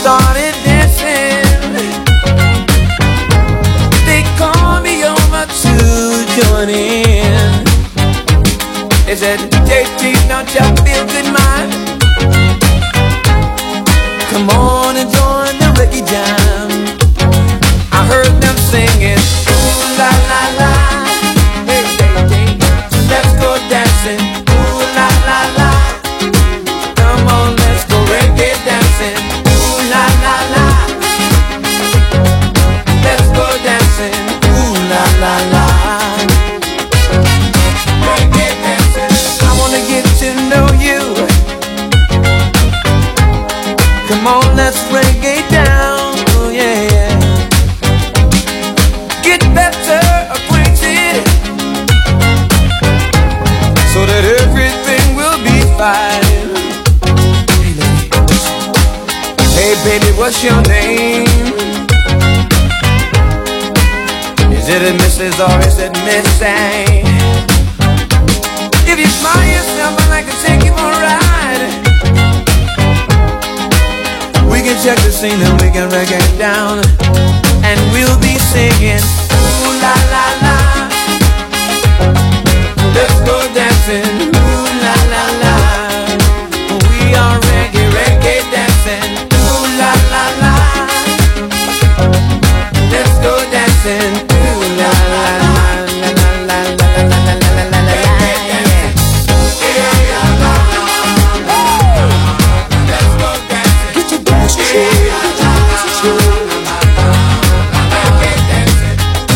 started dancing. They called me over to join in. They said, JT, don't you feel good, man? Come on and join the reggae jam. I heard them singing, ooh la la la. Hey, hey, hey, let's go dancing, ooh la la la. Come on, let's go reggae dancing, ooh la la la. Let's go dancing, ooh la la la. Reggae dancing, I wanna get to know you. Come on, let's reggae down, oh yeah, yeah. Get better acquainted, so that everything will be fine. Hey lady, hey baby, what's your name? Is it a Mrs. or is it Miss A? If you smile yourself, I'd like to take you for a ride. We can check the scene and we can reggae down, and we'll be singing, ooh la la la. Let's go dancing, ooh la la la. We are reggae, reggae dancing, ooh la la la. Let's go dancing, ooh la la la la la la la la la la la. Let's go dancing. Get your dance.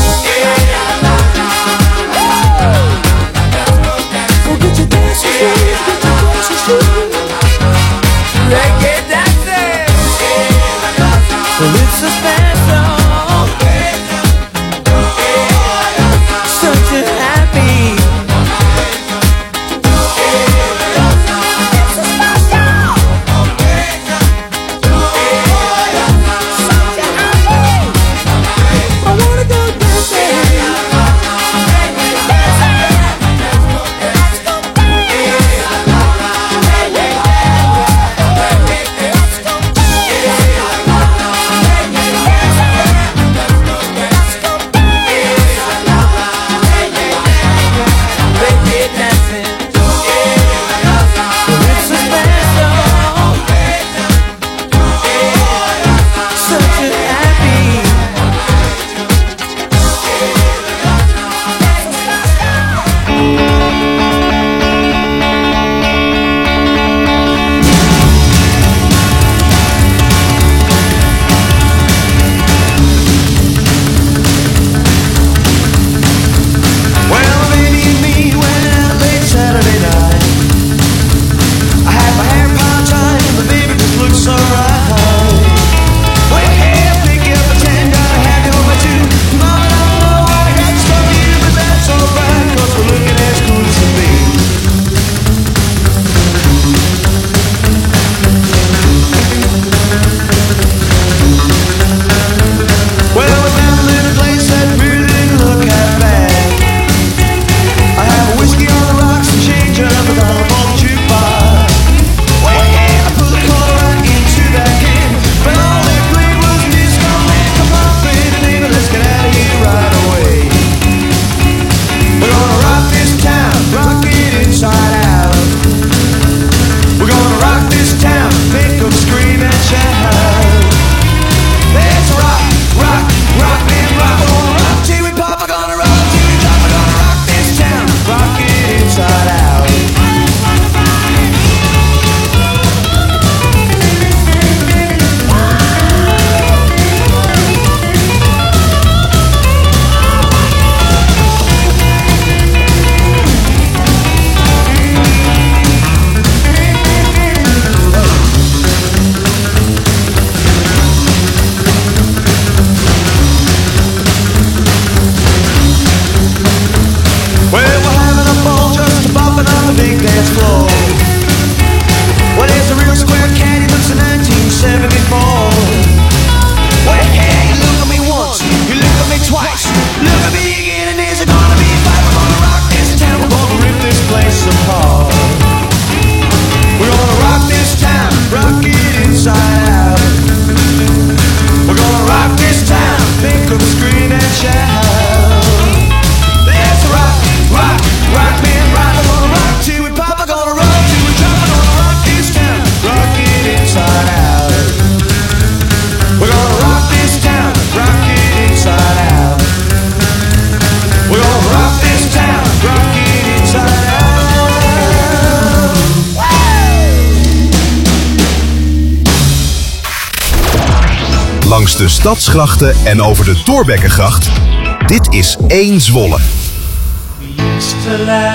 langs de stadsgrachten en over de Thorbeckengracht. Dit is 1 Zwolle. We used to laugh,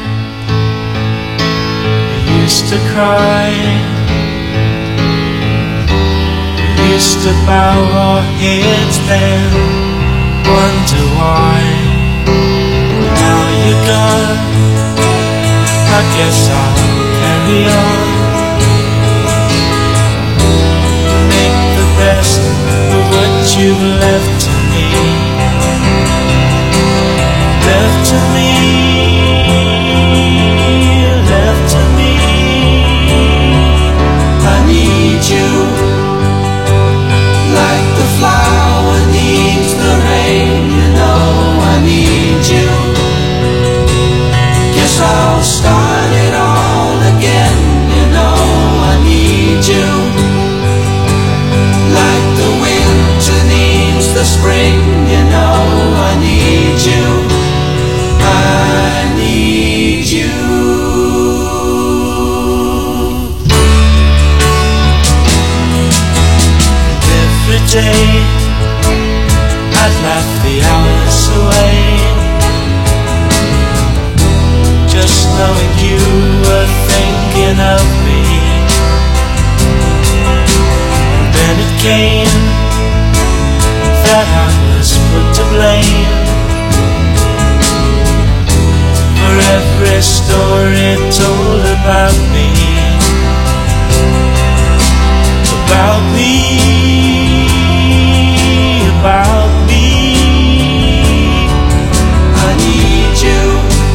we used to cry, we used to bow our heads then, wonder why. Now you're gone, I guess I'll carry on. Make the best of what you've left to me. Left to me, left to me. I need you, like the flower needs the rain. You know I need you. Guess I'll start it all again. You know I need you, like the winter needs the spring. You know I need you. I need you. Every day I'd laugh the hours away, just knowing you were thinking of me. And then it came that I was put to blame for every story told about me, about me, about me. I need you,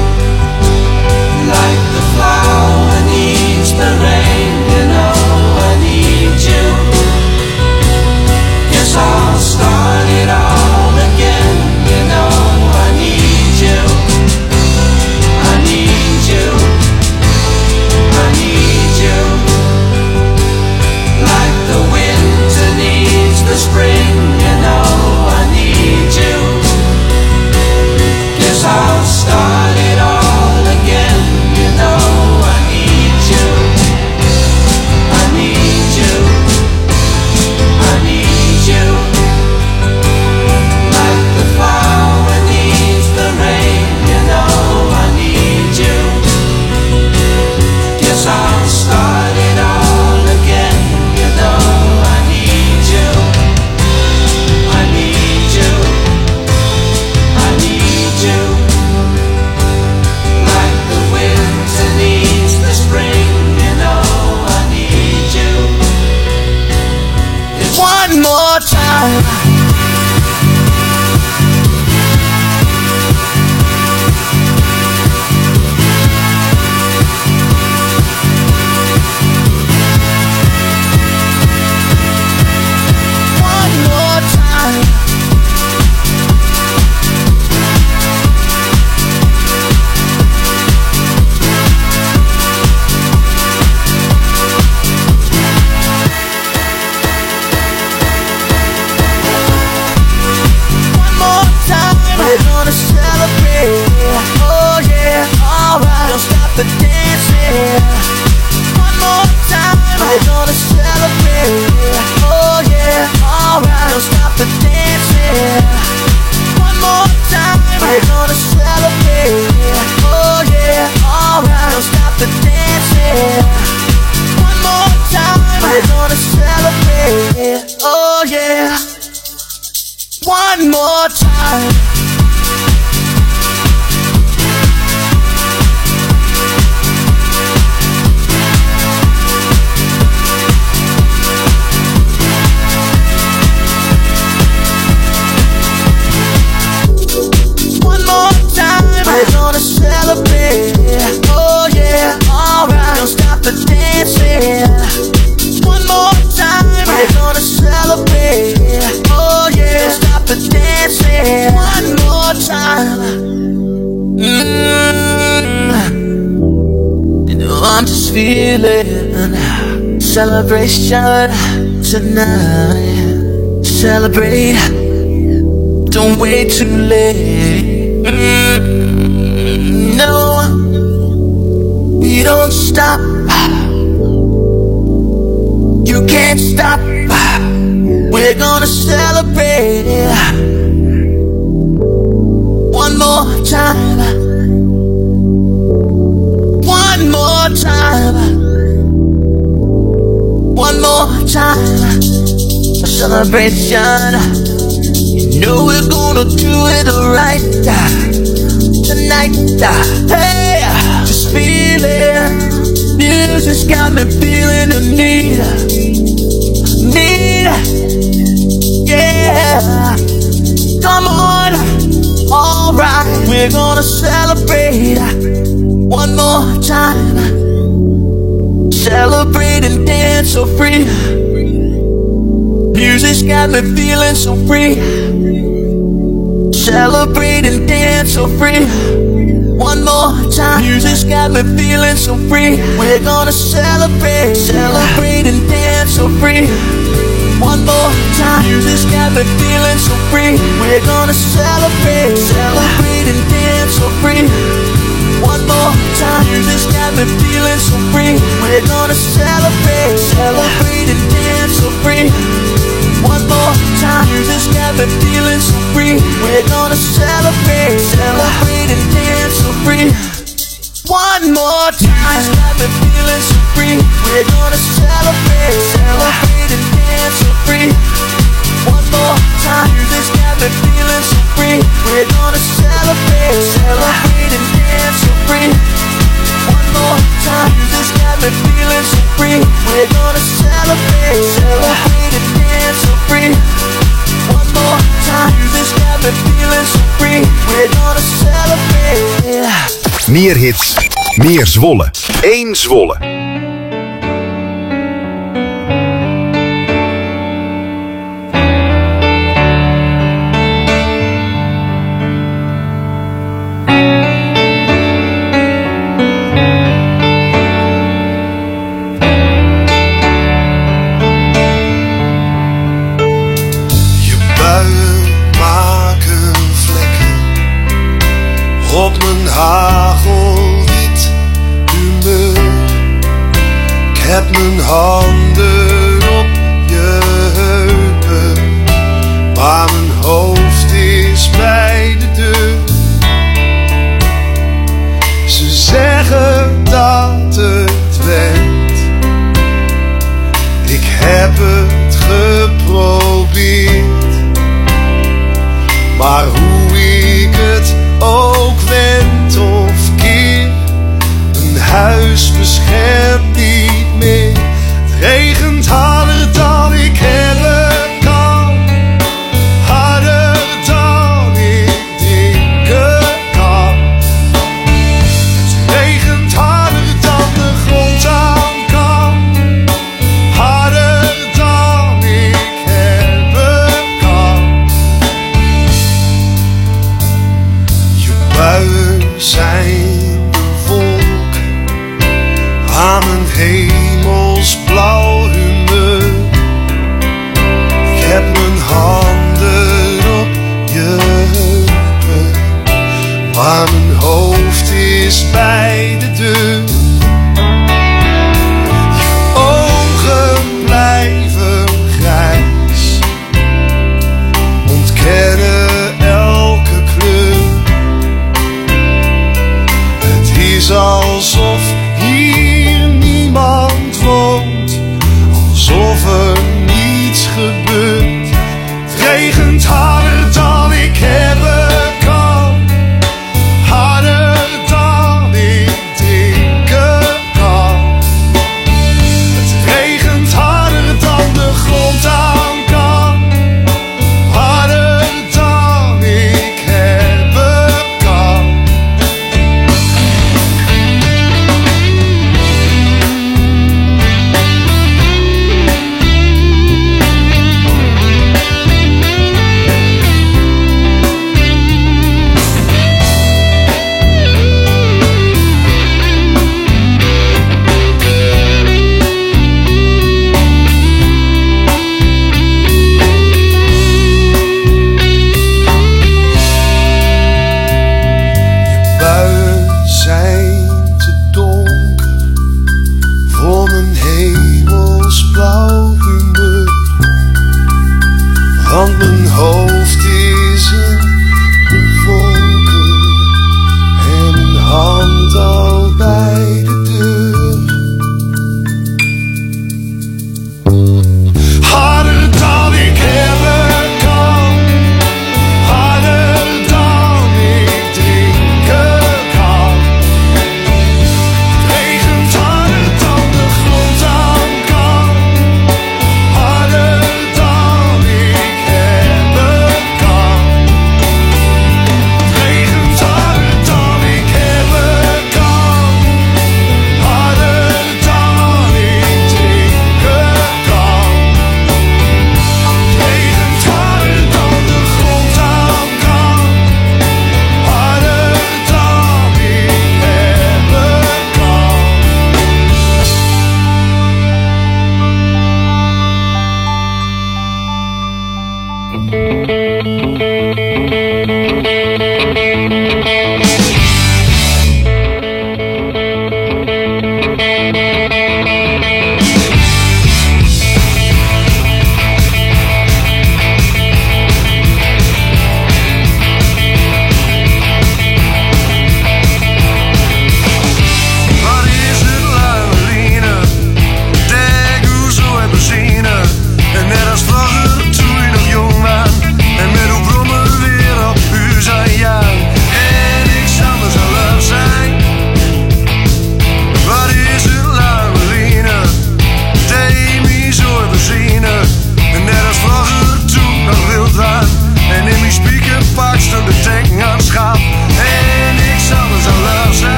like the flower needs the rain. You know I need you. Guess I'll start it all again. You know I need you. I need you, I need you, like the winter needs the spring. You know I need you. Guess I'll start it all again. You know I need you. I need you, I need you, like the flower needs the rain. You know I need you. Guess I'll start it all again. You know I need you. I need you. I need you, like the winter needs the spring. You know I need you. It's one more time. The dancing, one more time, we're gonna celebrate. Oh yeah, alright, don't stop the dancing. One more time, we're gonna celebrate. Oh yeah, alright, don't stop the dancing. One more time, we're gonna celebrate. Oh yeah, one more time. We're gonna celebrate. Oh yeah, alright, don't stop the dancing. One more time, we're gonna celebrate. Oh yeah, don't stop the dancing. One more time. You know I'm just feeling celebration tonight. Celebrate, don't wait too late. No, we don't stop. You can't stop. We're we're gonna celebrate one more time. One more time. One more time. A celebration. You know we're gonna do it right tonight. Hey, just feel it. Music's got me feeling the need. Yeah. Come on. Alright, we're gonna celebrate one more time. Celebrate and dance so free. Music's got me feeling so free. Celebrate and dance so free. One more time. Music's got me feeling so free. We're gonna celebrate, celebrate and dance so free. One more time. Music's got me feeling so free. We're gonna celebrate, celebrate and dance so free. One more time. Music's got me feeling so free. We're gonna celebrate, celebrate and dance so free. One more time. Music's got me feeling so free. We're gonna celebrate, celebrate and dance so free. One more time. Music's got me feeling so free. We're gonna celebrate, celebrate and dance so free. One more time. Music's got me feeling so free. We're gonna celebrate, celebrate and dance so free. One more time. Music's got me feeling so free. We're gonna celebrate, celebrate and dance so free. One more time. Music's got me feeling so free. We're gonna celebrate. Meer hits, meer Zwolle. Eén Zwolle. Op mijn hagelwit humeur. Ik heb mijn handen op je heupen, maar mijn hoofd is bij de deur. Ze zeggen dat het went. Ik heb het geprobeerd, maar hoe ik het ook wend of keer, een huis beschermt niet meer. Het regent harder dan ik hebben kan, harder dan ik drinken kan. Het regent harder dan de grond aan kan, harder dan ik hebben kan. Buien zijn de wolken aan een hemel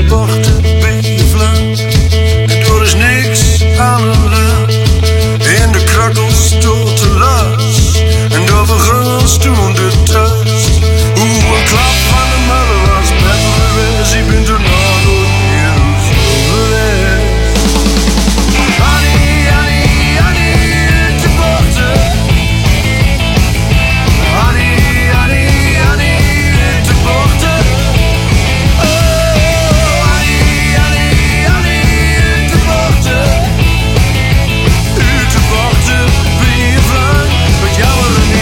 porten, ben je vlug. Er is niks aan de lucht. In de krakkels tot de last. En overigens toen de test. Hoe een klap van de muller was beter is. Ik ben er nog nooit meer geweest. Annie, Annie, Annie, te porten. Annie, Annie, Annie, te porten. Oh, Annie, Annie, Annie, te porten. U te porten, ben je vlug, met jou er niet.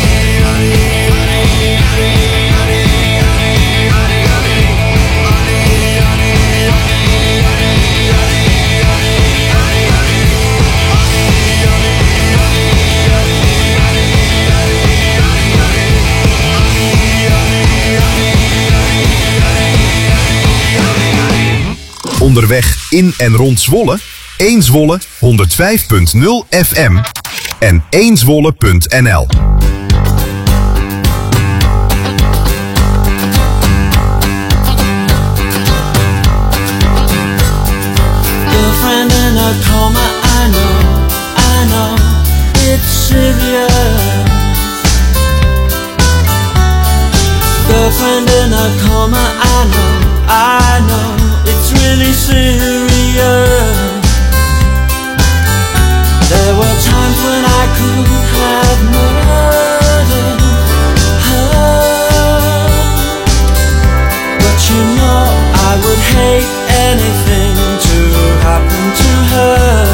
Onderweg in en rond Zwolle, 1 Zwolle 105.0 FM en 1zwolle.nl. Girlfriend in a coma, I know, it's serious. Girlfriend in a coma, I know, it's really serious. There were times when I could have murdered her, but you know I would hate anything to happen to her.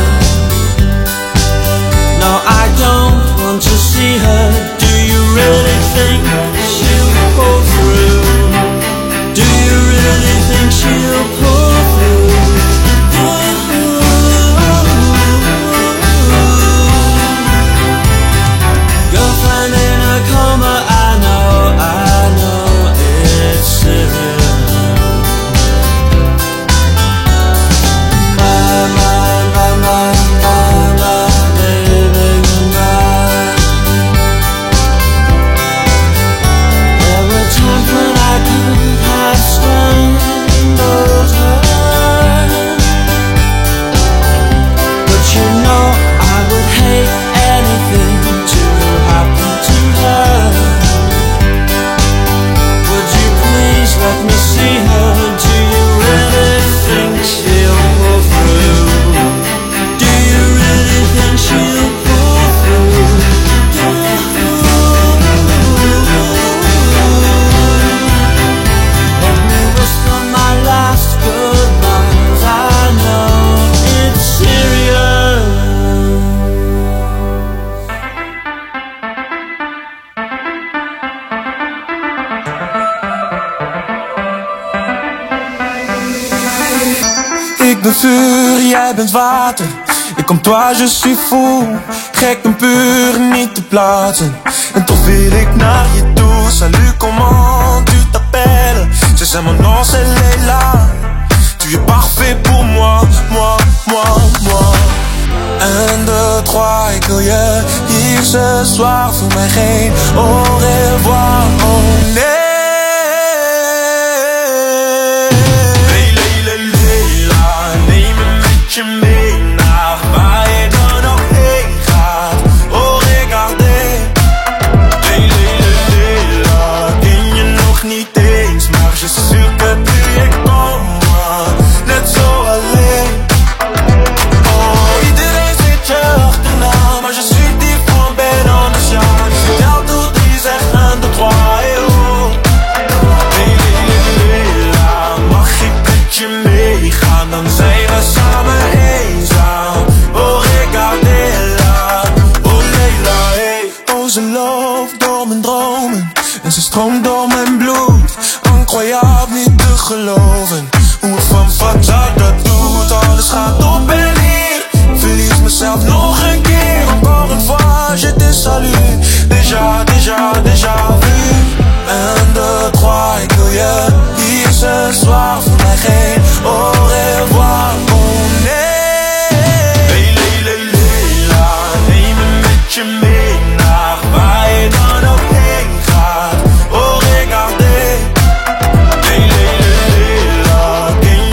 No, I don't want to see her. Do you really think she'll pull through? Do you really think she'll pull through? Girlfriend in a coma, I know it's serious. Let me see her. Do you really think she'll pull through? Do you really think she'll pull through? Let me whisper my last goodbyes. I know it's serious. Ik ben vuur, jij bent water. Ik kom toi, je suis fou. Gek en puur, niet te plaatsen. En toch wil ik naar je toe. Salut, comment tu t'appelles? C'est mon nom, c'est Leila. Tu es parfait pour moi, moi, moi, moi. 1, 2, 3, ik wil je hier ce soir. Voor mij geen au revoir, oh nee. Je mee naar waar je dan ook heen gaat. Oh, regardez. Leila, ken je nog niet eens. Maar je sûr que tu es comme moi. Net zo alleen. Oh, iedereen zit je achterna. Maar je suis différent, ben anders, ja. Vertel tout, die zegt 1, 2, 3, oh. Leila, mag ik met je meegaan? Dan zijn we samen. Ze loopt door mijn dromen en ze stroomt door mijn bloed. Incroyable, niet te geloven hoe het van Fatah dat doet. Alles gaat op en neer, verlies mezelf nog een keer. Encore une fois, je te salue. Déjà, déjà, déjà vu. 1, 2, 3, ik wil je hier ce soir. Voor mij geen au revoir, oh nee. Leila, neem me met je mee. Waar je dan ook heen gaat. Oh, regardez. Leila, ken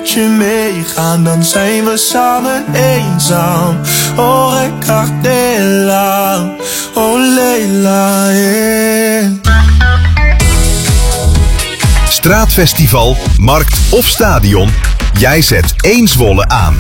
met je meegaan, dan zijn we samen eenzaam. Oh, Recardela, oh Leila, yeah. Straatfestival, markt of stadion, jij zet één Zwolle aan.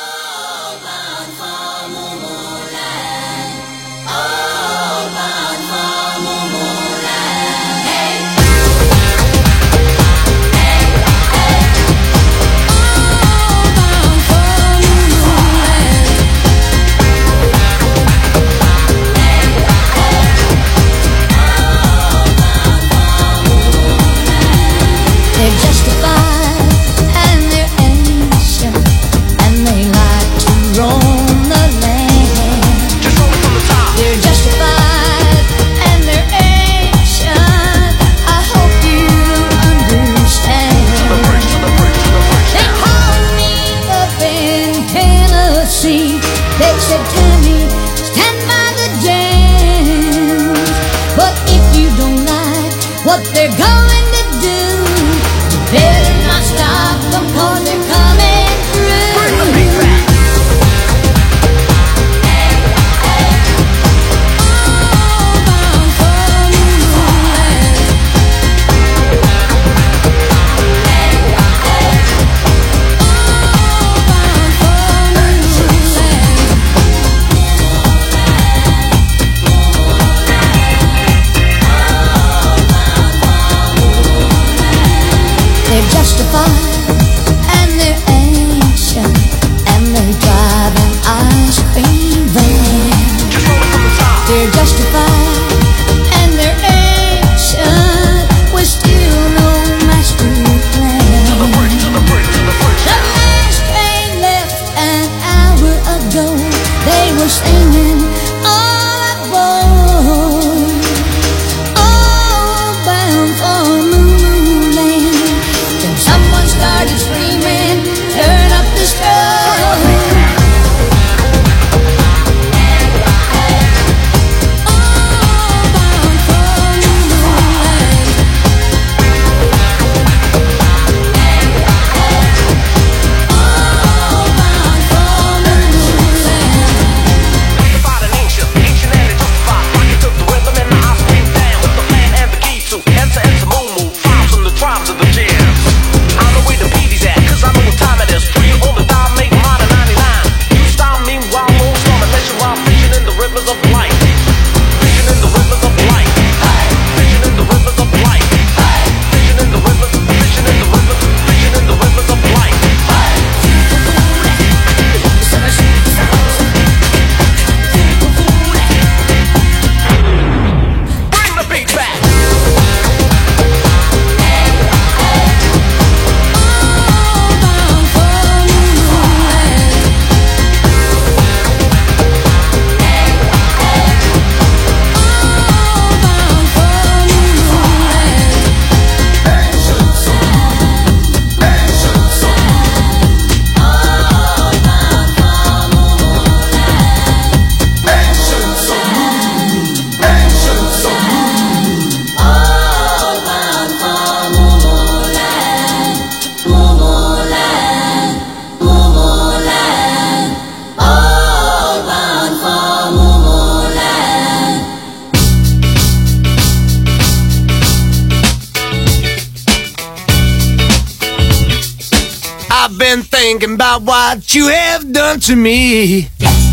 Thinking about what you have done to me.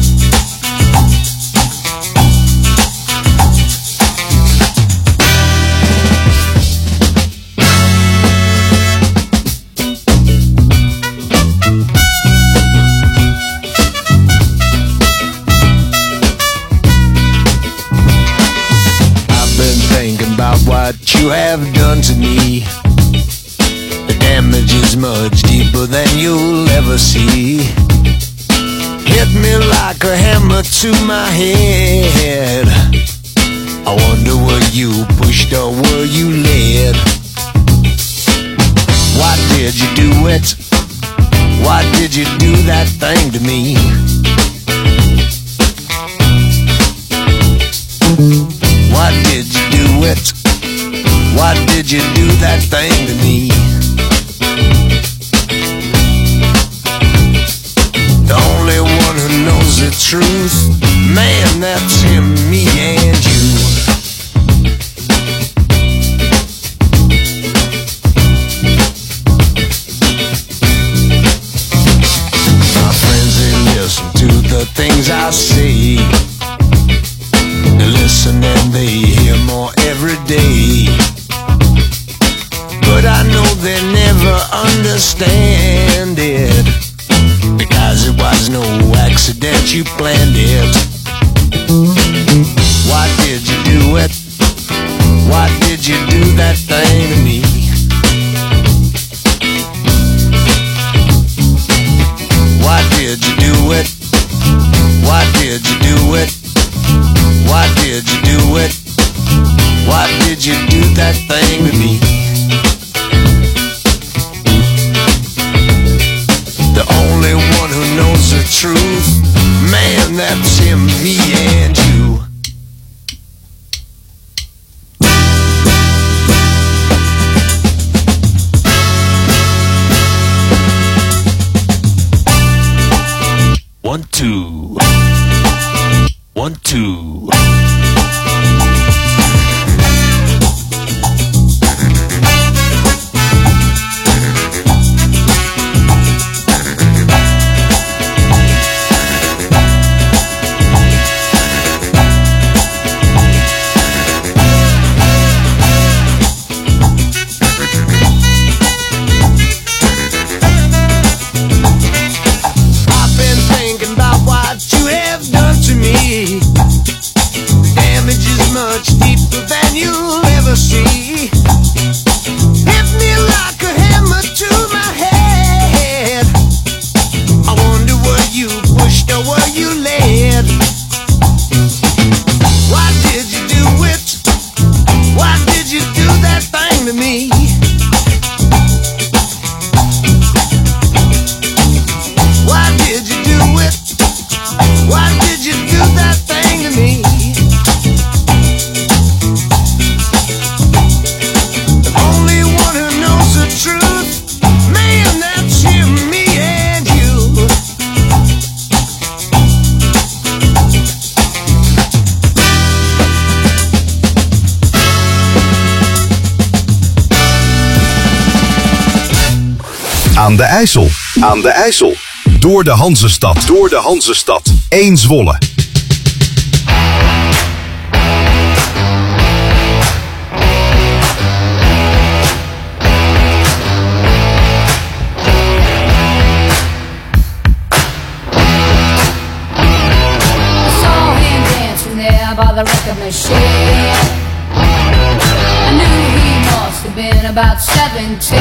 I've been thinking about what you have done to me. Damage is much deeper than you'll ever see. Hit me like a hammer to my head. I wonder were you pushed or were you led? Why did you do it? Why did you do that thing to me? Why did you do it? Why did you do that thing to me? truth, man, that's him, me and you. My friends, they listen to the things I say. They listen and they hear more every day. But I know they never understand it, because it was no accident, you planned it. Why did you do it? Why did you do that thing to me? Why did you do it? Why did you do it? Why did you do it? Why did you do that thing to me? The only one who knows the truth, man, that's him, me and you. One, two. 1, 2. Aan de IJssel. Aan de IJssel. Door de Hanzestad. Door de Hanzestad. 1 Zwolle. By the record machine, I knew he must have been about 17.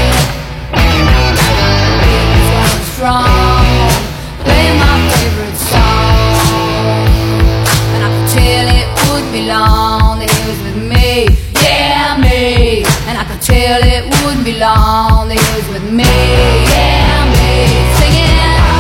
He was strong, playing my favorite song, and I could tell it wouldn't be long that he was with me, yeah me. And I could tell it wouldn't be long that he was with me, yeah me. Singing.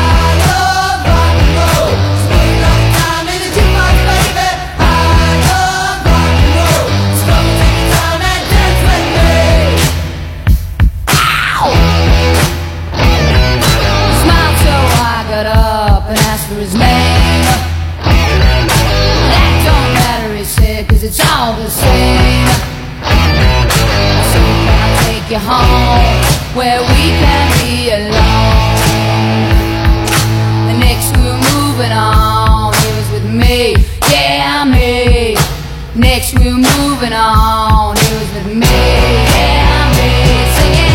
His name. That don't matter, he said, 'cause it's all the same. So can I take you home where we can be alone? The next we were moving on, he was with me, yeah me. Next we were moving on, he was with me, yeah me. Singing.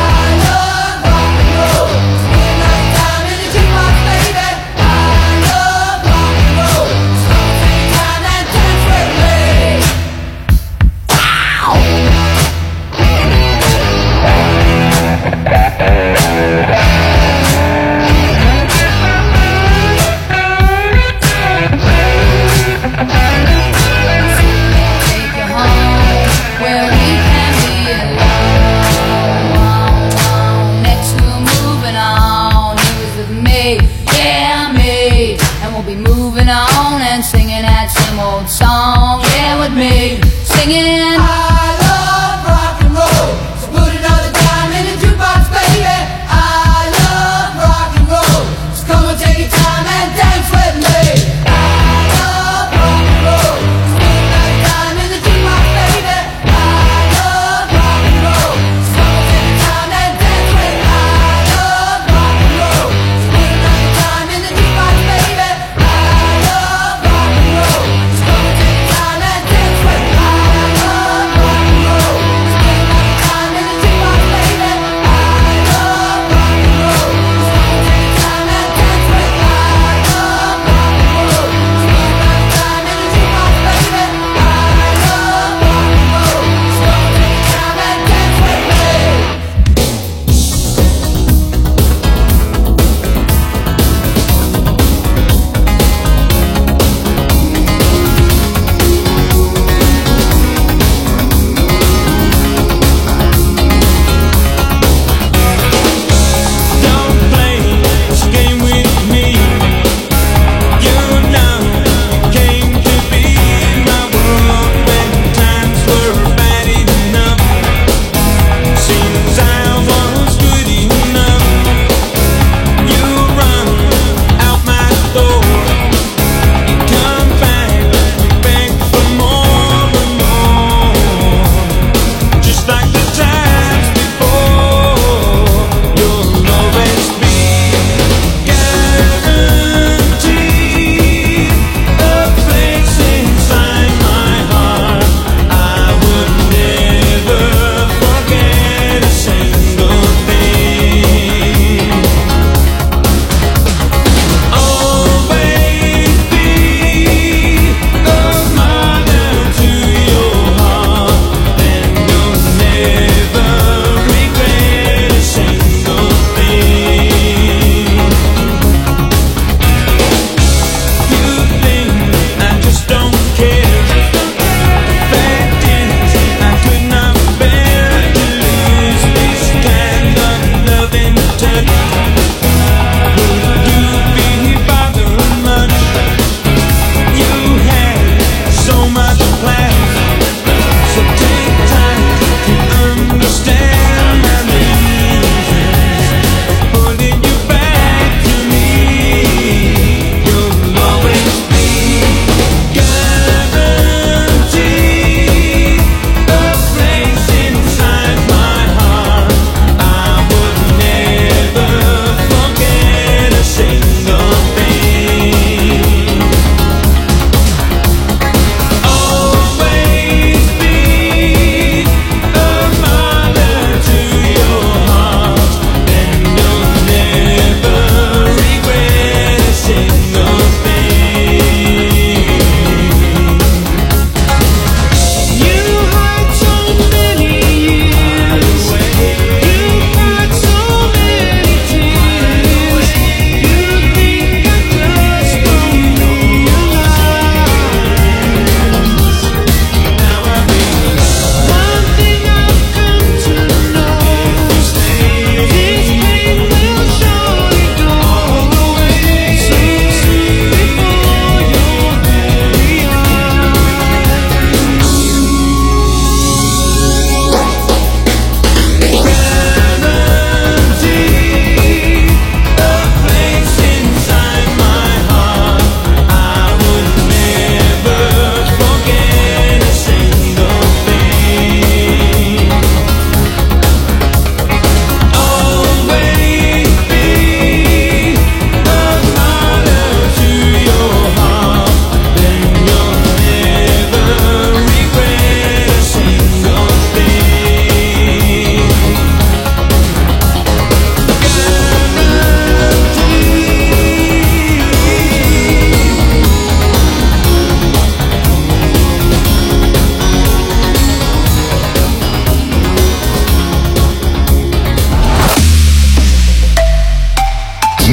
Song, yeah, with me, singing. I love rock and roll, so put another dime in the jukebox, baby. I love rock and roll, so come and take your time and dance with me.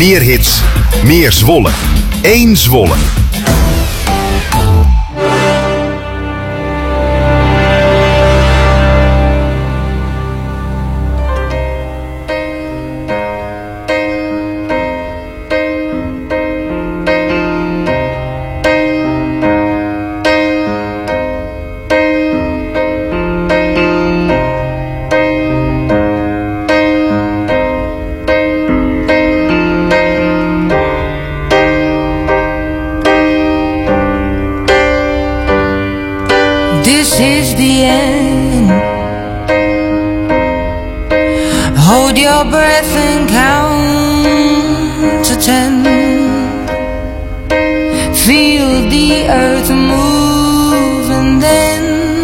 Meer hits, meer Zwolle. 1 Zwolle. This is the end. Hold your breath and count to 10. Feel the earth move and then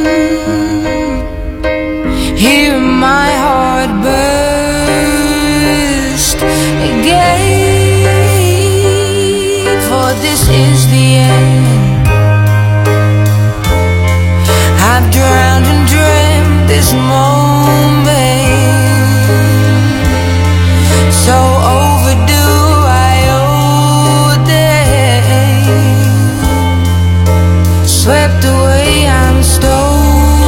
hear my heart burst again. For this is the end. I've drowned and dreamt this moment, so overdue I owe a day. Swept away, I'm stolen.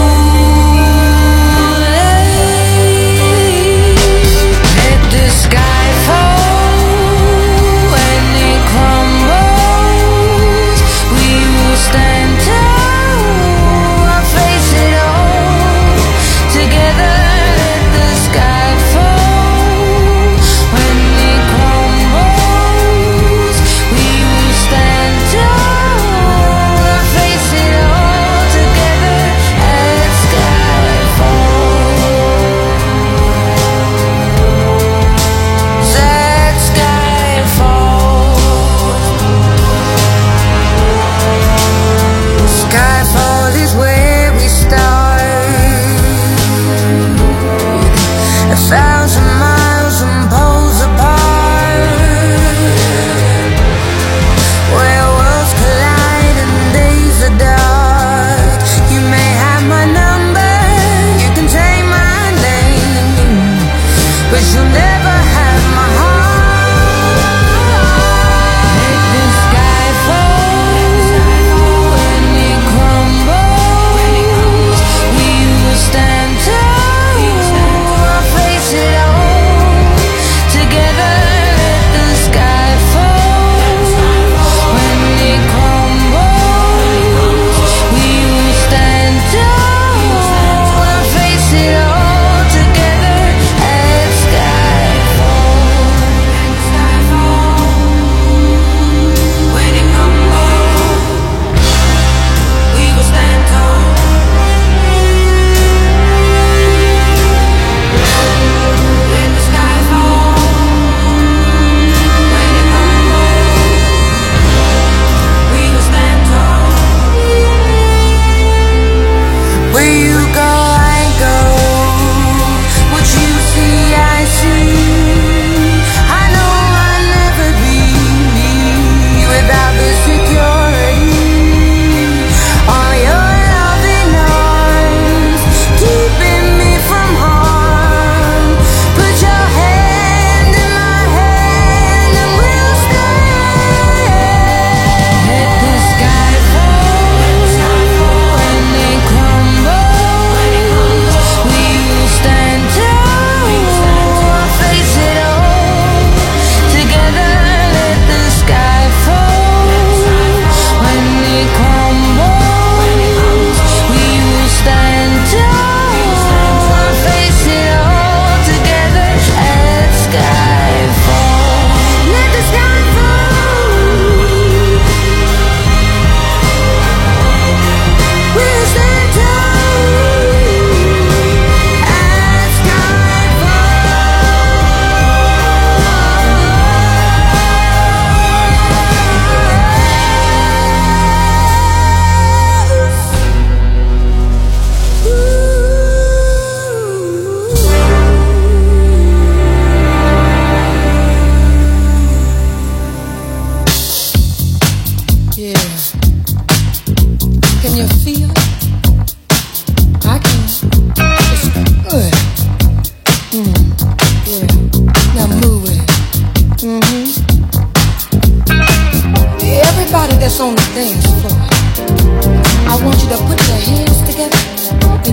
Let the sky fall when it crumbles. We will stand tall. Together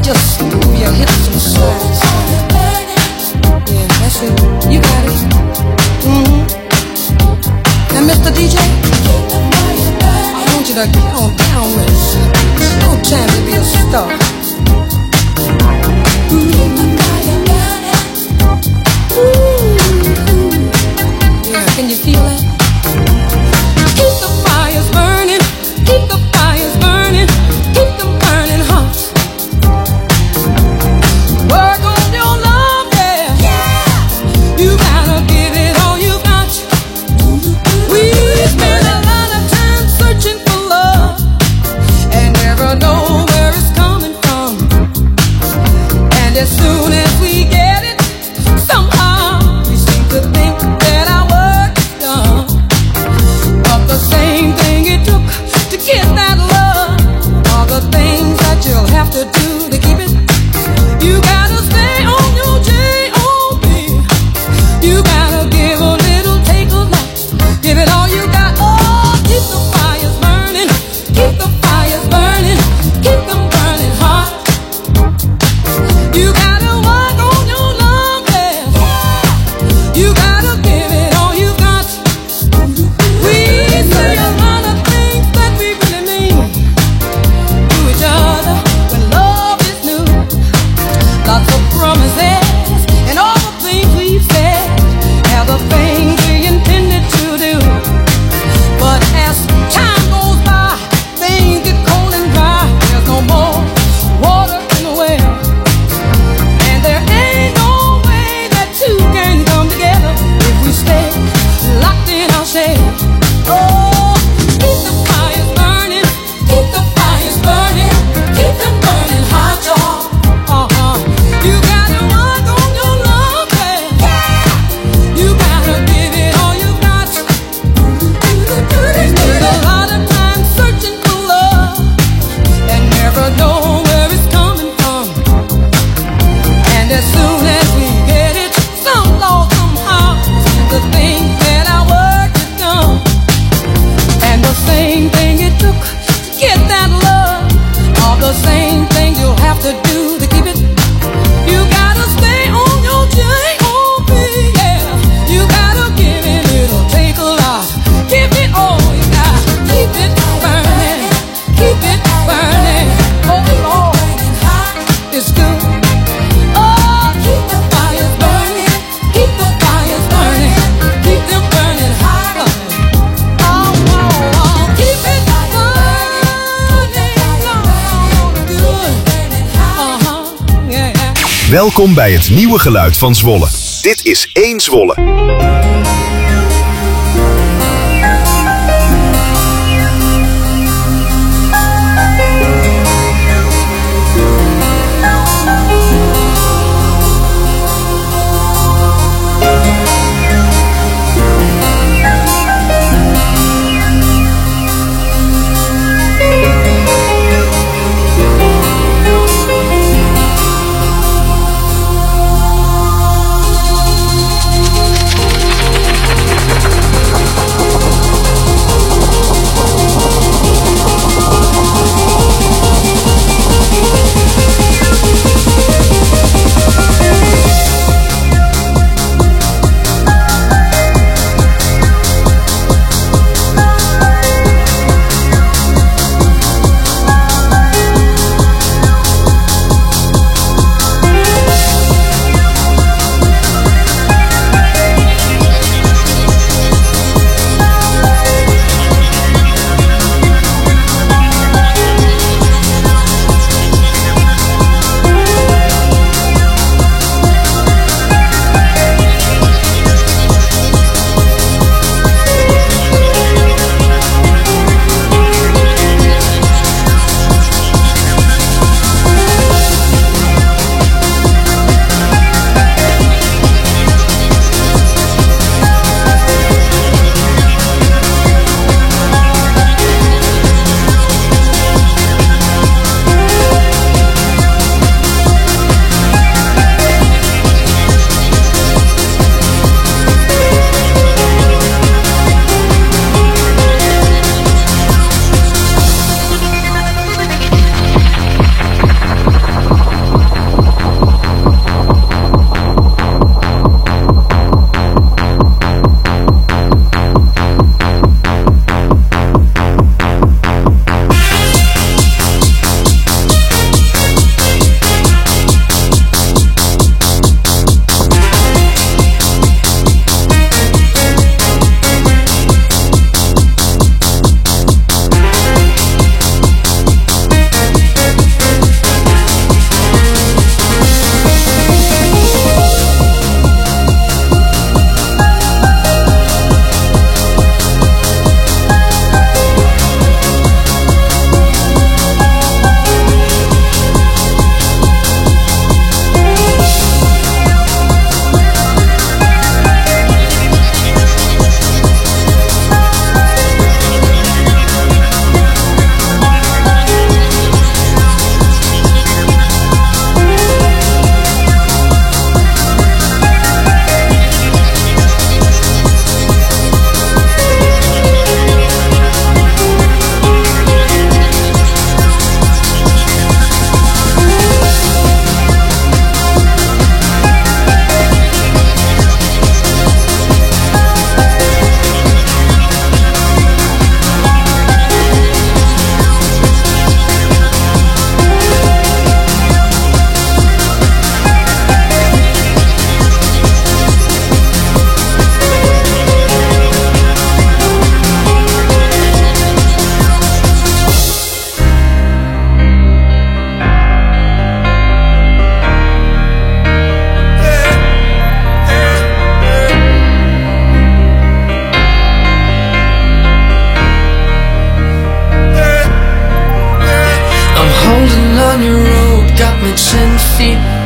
Just move your hips and sides. Yeah, that's it. You got it. Now, Mr. DJ, I want you to get on down with it. No time to be a star. Yeah, can you feel it? Keep the fires burning. Keep the fires burning. Keep them burning hot. Work on your love, yeah. You gotta give it all you got. We spend a lot of time searching for love and never know where it's coming from. And as soon as we get it, somehow we seem to think that our work is done. But the same thing it took to get that love are the things that you'll have to do to keep it. You gotta stay on your J.O.B. You gotta give a little, take a lot. Give it all you got. Oh, keep the fires burning. Keep the fires burning. Keep them burning hot. You gotta work on your love, yeah. You gotta give it all you got. We say a lot of things that we really mean to each other when love is new. Lots of promises and all the things we've said are the things we intended to do. But as time goes by, things get cold and dry. There's no more water in the well, and there ain't no way that two can come together if we stay locked in our shell. Oh, keep the fires burning. Keep the fires burning. Keep them burning hot, y'all. You gotta work on your love, yeah. You gotta give it all you got. We spend a lot of time searching for love and never know where it's coming from. And as soon as we get it, somehow the thing that our work is done. And the same thing it took to get that love are the same thing you'll have to do to keep it. You gotta stay on your J.O.B. Yeah, you gotta give it, it'll take a lot. Give it all you got. Keep it burning. Keep it burning. Oh Lord, it's good. Oh, keep the fires burning. Keep the fires burning. Keep them burning hot. Oh, keep it burning. Good. Yeah. Welkom bij het nieuwe geluid van Zwolle. Dit is 1 Zwolle.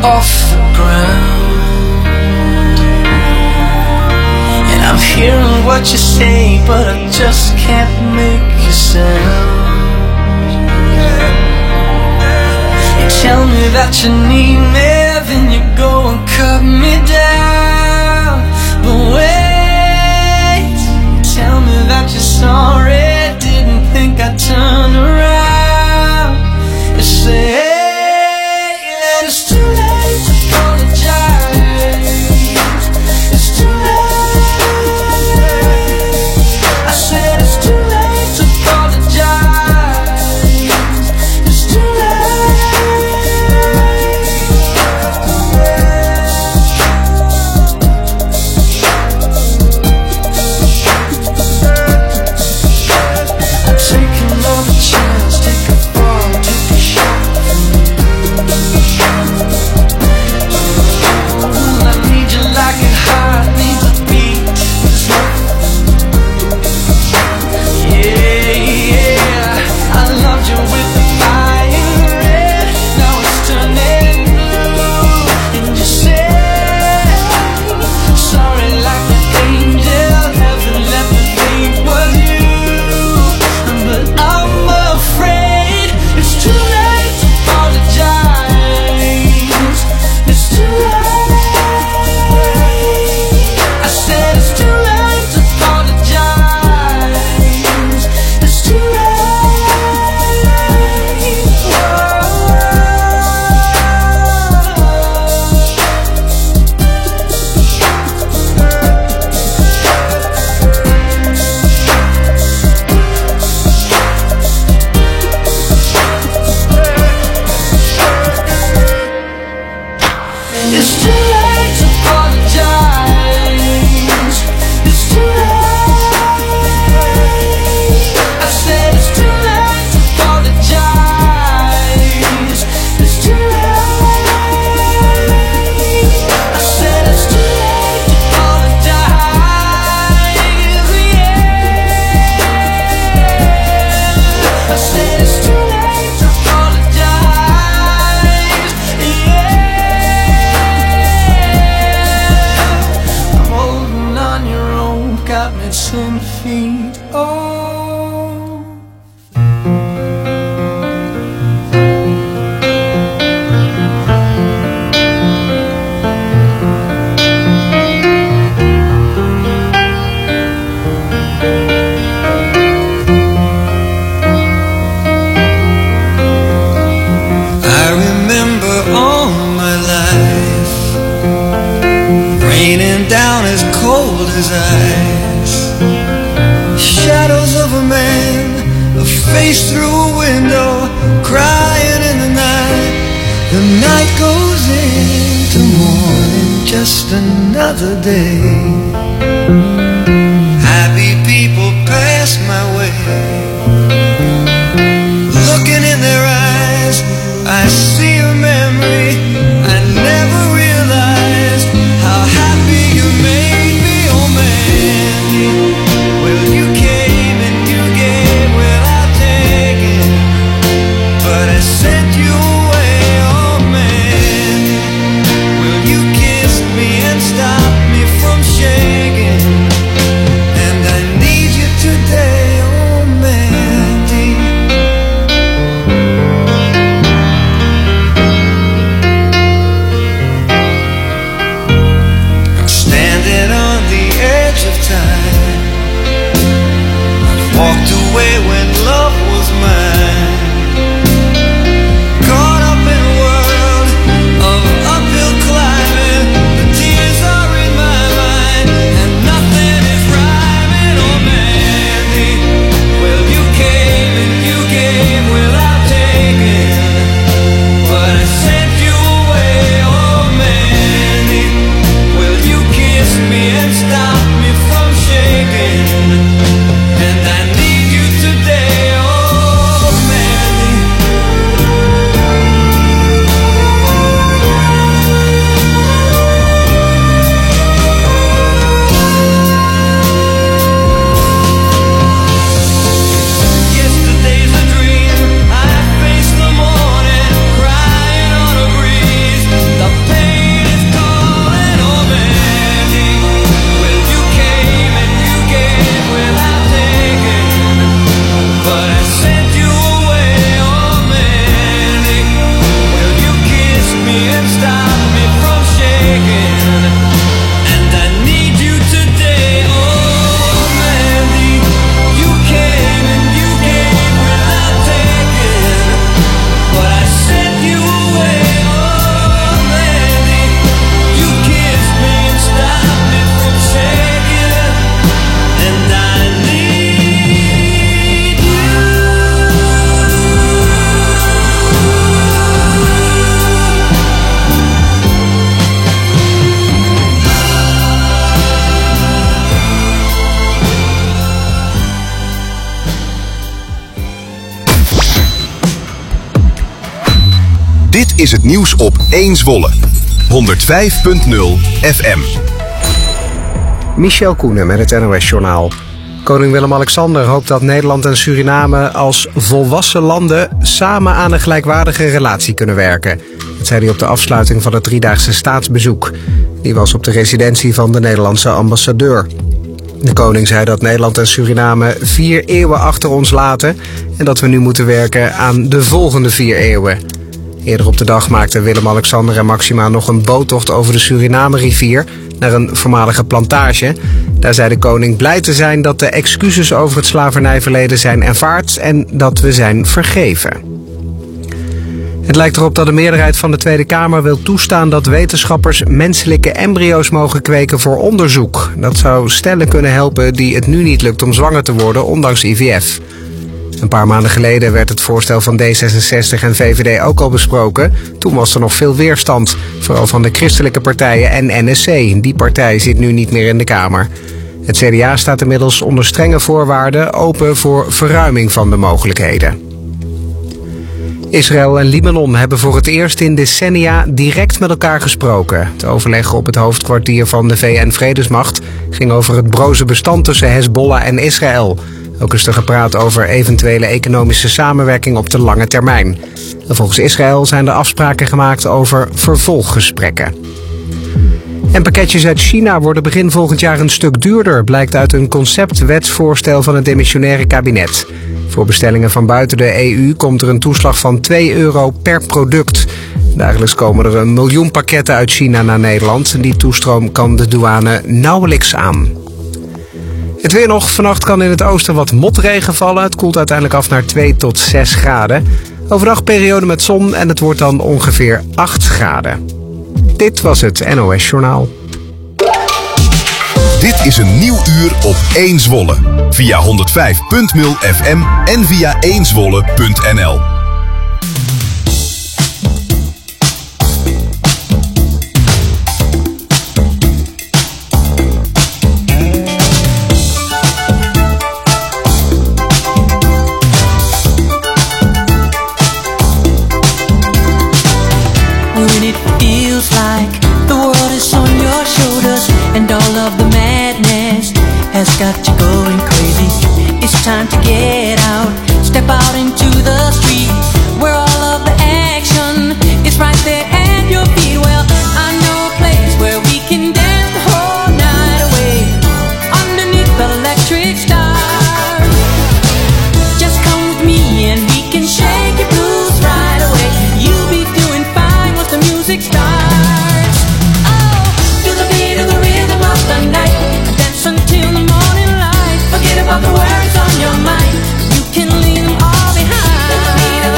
off the ground. And I'm hearing what you say, but I just can't make a sound. You tell me that you need me, then you go and cut me down. But wait, tell me that you're sorry, didn't think I'd turn around. You say that it's too late to apologize. It's too late. I said it's too late to apologize. It's too late. Take another chance, take a fall, take a shot. I need you like it hot, need the beat. Yeah, yeah, I loved you with the fire red. Now it's turning blue. And you say sorry like an angel, heaven let me think was you. But I'm afraid it's too late to apologize. It's too late. I said it's too late to apologize. It's too late. It's too late to apologize. It's too late. I said it's too late to apologize. It's too late. I said it's too late to apologize. Yeah. I said it's too late to apologize. Yeah. I'm holding on your own, got me 10 feet off. I remember all my life raining down as cold as ice. Shadows of a man, a face through a window, crying in the night. The night goes into morning, just another day. Happy people pass my way. Looking in their eyes, I see a memory. I never realized how happy you made me, oh man. Well, you came and you gave without taking, but I sent you away, oh man. Well, you kissed me and stopped me from shaking. is het nieuws op 1 Zwolle. 105.0 FM. Michel Koenen met het NOS-journaal. Koning Willem-Alexander hoopt dat Nederland en Suriname als volwassen landen samen aan een gelijkwaardige relatie kunnen werken. Dat zei hij op de afsluiting van het 3-daagse staatsbezoek. Die was op de residentie van de Nederlandse ambassadeur. De koning zei dat Nederland en Suriname 4 eeuwen achter ons laten en dat we nu moeten werken aan de volgende 4 eeuwen. Eerder op de dag maakten Willem-Alexander en Maxima nog een boottocht over de Suriname-rivier naar een voormalige plantage. Daar zei de koning blij te zijn dat de excuses over het slavernijverleden zijn aanvaard en dat we zijn vergeven. Het lijkt erop dat de meerderheid van de Tweede Kamer wil toestaan dat wetenschappers menselijke embryo's mogen kweken voor onderzoek. Dat zou stellen kunnen helpen die het nu niet lukt om zwanger te worden, ondanks IVF. Een paar maanden geleden werd het voorstel van D66 en VVD ook al besproken. Toen was er nog veel weerstand, vooral van de christelijke partijen en NSC. Die partij zit nu niet meer in de Kamer. Het CDA staat inmiddels onder strenge voorwaarden open voor verruiming van de mogelijkheden. Israël en Libanon hebben voor het eerst in decennia direct met elkaar gesproken. Het overleg op het hoofdkwartier van de VN-vredesmacht ging over het broze bestand tussen Hezbollah en Israël. Ook is er gepraat over eventuele economische samenwerking op de lange termijn. En volgens Israël zijn er afspraken gemaakt over vervolggesprekken. En pakketjes uit China worden begin volgend jaar een stuk duurder, blijkt uit een conceptwetsvoorstel van het demissionaire kabinet. Voor bestellingen van buiten de EU komt er een toeslag van €2 per product. Dagelijks komen er 1 miljoen pakketten uit China naar Nederland. Die toestroom kan de douane nauwelijks aan. Het weer nog. Vannacht kan in het oosten wat motregen vallen. Het koelt uiteindelijk af naar 2 tot 6 graden. Overdag periode met zon en het wordt dan ongeveer 8 graden. Dit was het NOS Journaal. Dit is een nieuw uur op 1 Zwolle. Via 105.0 FM en via 1zwolle.nl. When it feels like the world is on your shoulders and all of the madness has got you going crazy, it's time to get out, step out into the street.